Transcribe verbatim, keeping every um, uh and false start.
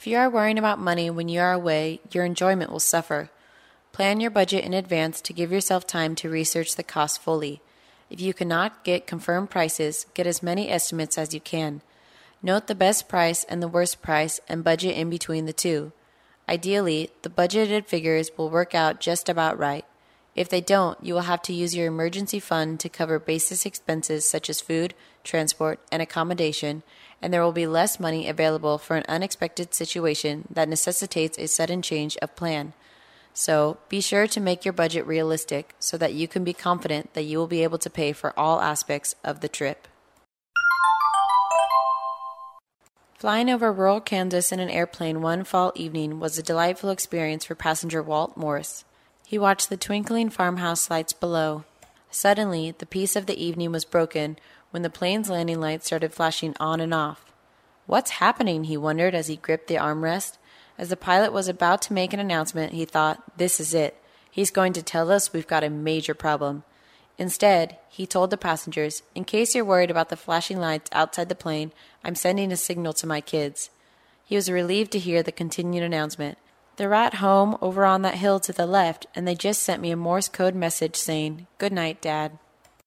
If you are worrying about money when you are away, your enjoyment will suffer. Plan your budget in advance to give yourself time to research the cost fully. If you cannot get confirmed prices, get as many estimates as you can. Note the best price and the worst price and budget in between the two. Ideally, the budgeted figures will work out just about right. If they don't, you will have to use your emergency fund to cover basic expenses such as food, transport, and accommodation, and there will be less money available for an unexpected situation that necessitates a sudden change of plan. So, be sure to make your budget realistic so that you can be confident that you will be able to pay for all aspects of the trip. Flying over rural Kansas in an airplane one fall evening was a delightful experience for passenger Walt Morris. He watched the twinkling farmhouse lights below. Suddenly, the peace of the evening was broken when the plane's landing lights started flashing on and off. "What's happening?" he wondered as he gripped the armrest. As the pilot was about to make an announcement, he thought, "This is it. He's going to tell us we've got a major problem." Instead, he told the passengers, "In case you're worried about the flashing lights outside the plane, I'm sending a signal to my kids." He was relieved to hear the continued announcement. "They're at home over on that hill to the left, and they just sent me a Morse code message saying, 'Good night, Dad.'"